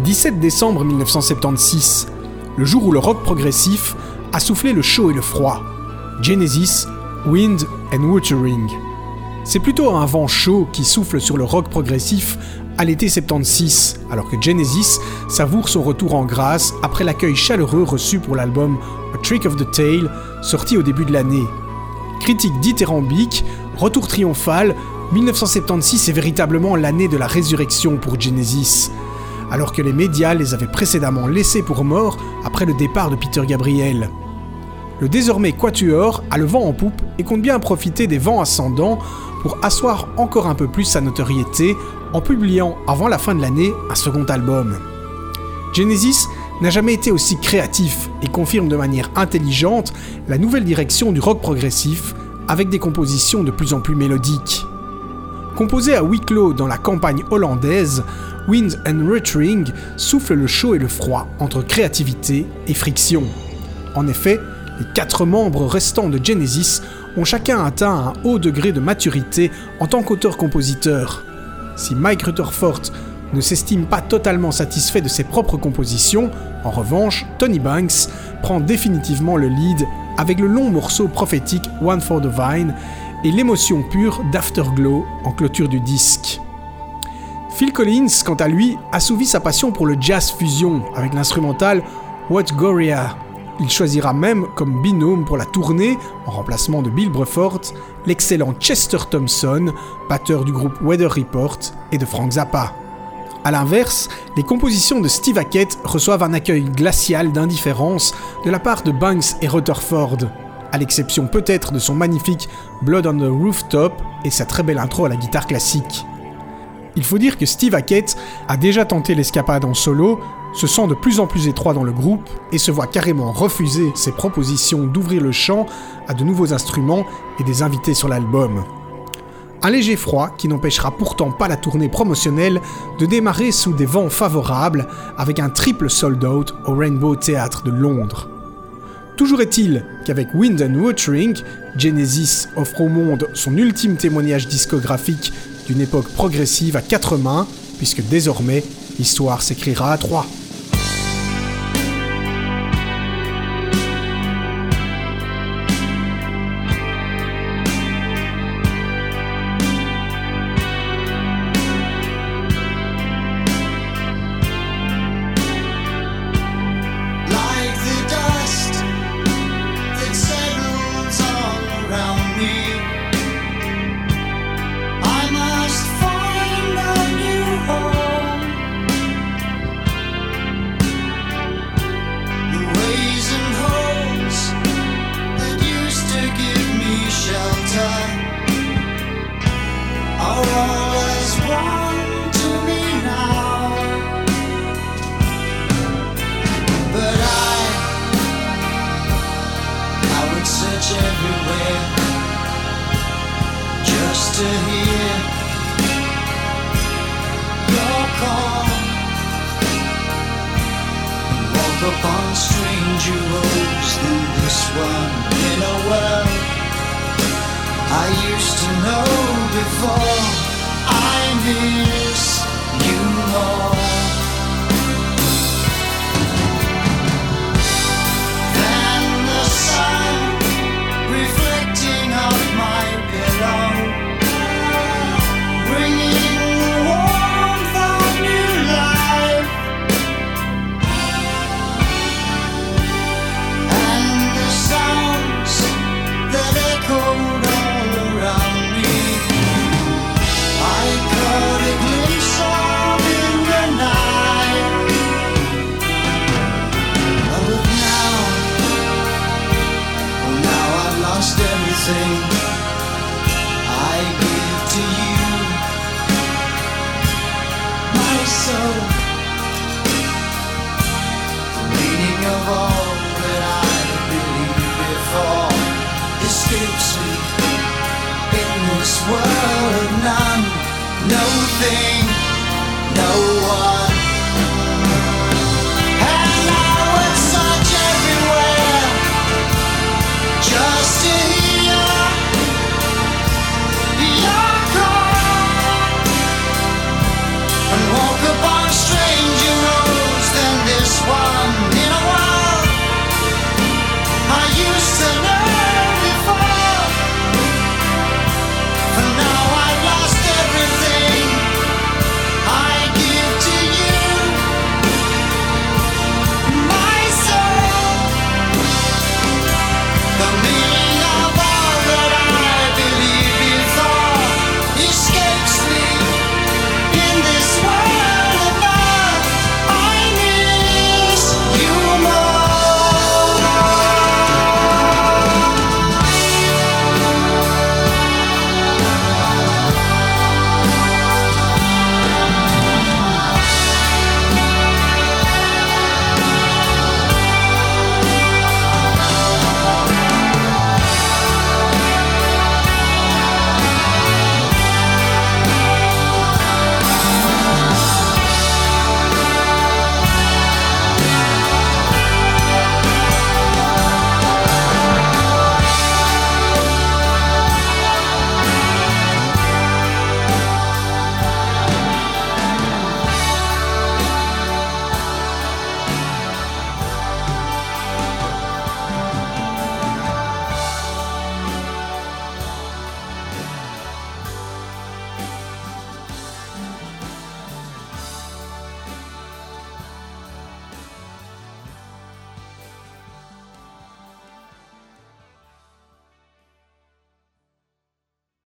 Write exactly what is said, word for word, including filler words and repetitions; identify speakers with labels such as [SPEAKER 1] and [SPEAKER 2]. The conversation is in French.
[SPEAKER 1] dix-sept décembre mille neuf cent soixante-seize, le jour où le rock progressif a soufflé le chaud et le froid. Genesis, Wind and Wuthering. C'est plutôt un vent chaud qui souffle sur le rock progressif à l'été soixante-seize, alors que Genesis savoure son retour en grâce après l'accueil chaleureux reçu pour l'album A Trick of the Tail, sorti au début de l'année. Critique dithyrambique, retour triomphal, mille neuf cent soixante-seize est véritablement l'année de la résurrection pour Genesis, alors que les médias les avaient précédemment laissés pour morts après le départ de Peter Gabriel. Le désormais Quatuor a le vent en poupe et compte bien profiter des vents ascendants pour asseoir encore un peu plus sa notoriété en publiant avant la fin de l'année un second album. Genesis n'a jamais été aussi créatif et confirme de manière intelligente la nouvelle direction du rock progressif avec des compositions de plus en plus mélodiques. Composé à huis clos dans la campagne hollandaise, Wind and Wuthering souffle le chaud et le froid entre créativité et friction. En effet, les quatre membres restants de Genesis ont chacun atteint un haut degré de maturité en tant qu'auteur-compositeur. Si Mike Rutherford ne s'estime pas totalement satisfait de ses propres compositions, en revanche, Tony Banks prend définitivement le lead avec le long morceau prophétique One for the Vine et l'émotion pure d'Afterglow en clôture du disque. Phil Collins, quant à lui, assouvit sa passion pour le jazz fusion avec l'instrumental What Goria. Il choisira même comme binôme pour la tournée, en remplacement de Bill Bruford, l'excellent Chester Thompson, batteur du groupe Weather Report, et de Frank Zappa. A l'inverse, les compositions de Steve Hackett reçoivent un accueil glacial d'indifférence de la part de Banks et Rutherford, à l'exception peut-être de son magnifique Blood on the Rooftop et sa très belle intro à la guitare classique. Il faut dire que Steve Hackett a déjà tenté l'escapade en solo, se sent de plus en plus étroit dans le groupe et se voit carrément refuser ses propositions d'ouvrir le champ à de nouveaux instruments et des invités sur l'album. Un léger froid qui n'empêchera pourtant pas la tournée promotionnelle de démarrer sous des vents favorables avec un triple sold-out au Rainbow Theatre de Londres. Toujours est-il qu'avec Wind and Wuthering, Genesis offre au monde son ultime témoignage discographique d'une époque progressive à quatre mains, puisque désormais, l'histoire s'écrira à trois.
[SPEAKER 2] World of none, no thing.